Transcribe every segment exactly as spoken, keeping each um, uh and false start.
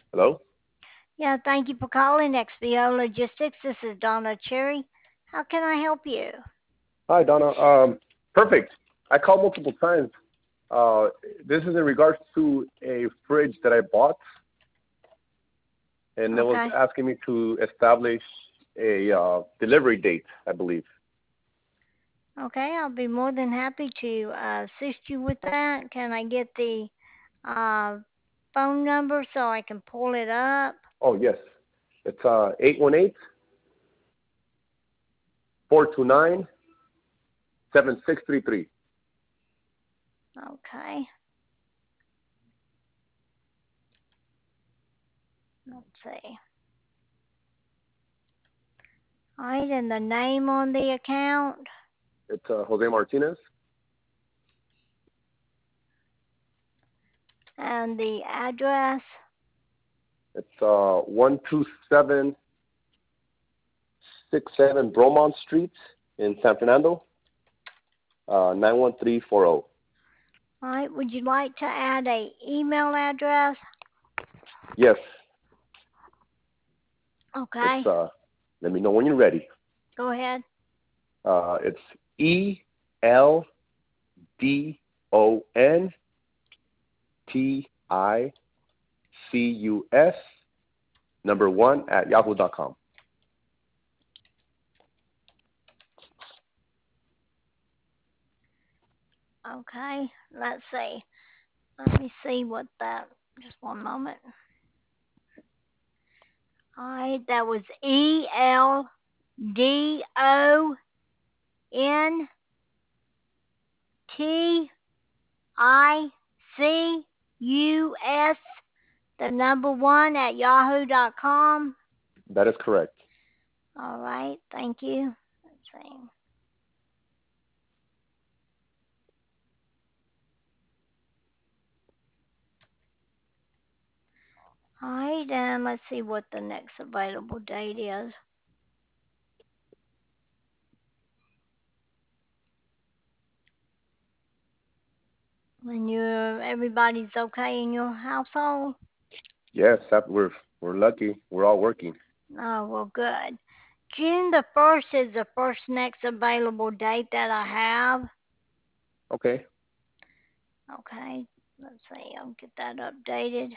Hello? Yeah, thank you for calling X B O Logistics. This is Donna Cherry. How can I help you? Hi, Donna. Um, perfect. I called multiple times. Uh, this is in regards to a fridge that I bought, and it was Okay. asking me to establish a uh, delivery date, I believe. Okay, I'll be more than happy to uh, assist you with that. Can I get the uh, phone number so I can pull it up? Oh, yes. It's uh, eight one eight, four two nine, seven six three three. Okay, let's see. All right, and the name on the account It's uh, Jose Martinez. and the address. It's uh, one two seven six seven Bromont Street in San Fernando, uh, nine one three four zero. All right, would you like to add a email address? Yes, it's, Okay, uh, let me know when you're ready. go ahead. Uh, it's E L D O N T I C U S number one at yahoo dot com. Okay, let's see. Let me see what that. Just one moment. All right, that was E L D O N T I C U S, the number one at yahoo dot com. That is correct. All right, thank you. Let's see. All right, and let's see what the next available date is. And you, everybody's okay in your household? Yes, that- we're we're lucky. We're all working. Oh, well, good. June the first is the first next available date that I have. Okay. Okay, let's see, I'll get that updated.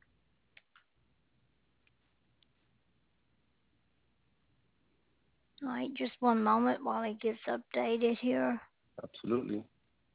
All right, just one moment while it gets updated here. Absolutely.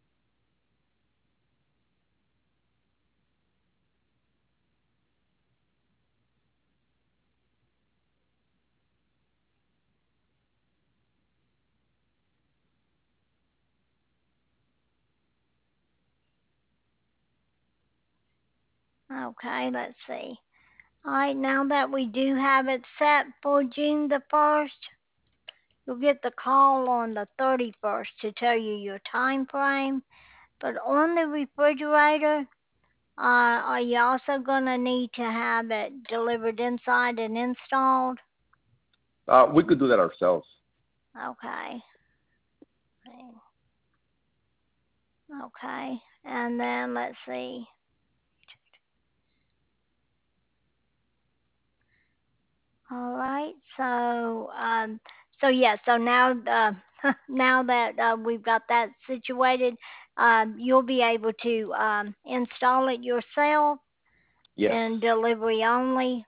Okay, let's see. All right, now that we do have it set for June the first, you'll get the call on the thirty-first to tell you your time frame. But on the refrigerator, uh, are you also going to need to have it delivered inside and installed? Uh, we could do that ourselves. Okay. Okay. And then let's see. All right. So, um, so yeah. So now, uh, now that uh, we've got that situated, um, you'll be able to um, install it yourself Yes. and delivery only.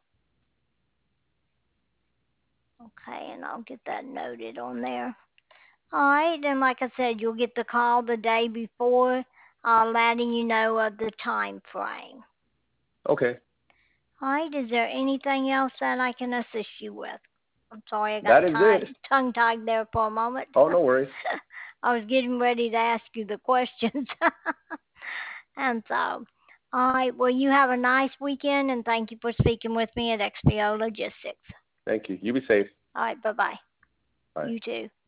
Okay, and I'll get that noted on there. All right, and like I said, you'll get the call the day before, uh, letting you know of the time frame. Okay. All right, is there anything else that I can assist you with? I'm sorry, I got That is tied, it. tongue tied there for a moment. Oh, no worries. I was getting ready to ask you the questions. And so, all right, well, you have a nice weekend, and thank you for speaking with me at X P O Logistics. Thank you. You be safe. All right, bye bye. Bye. You too.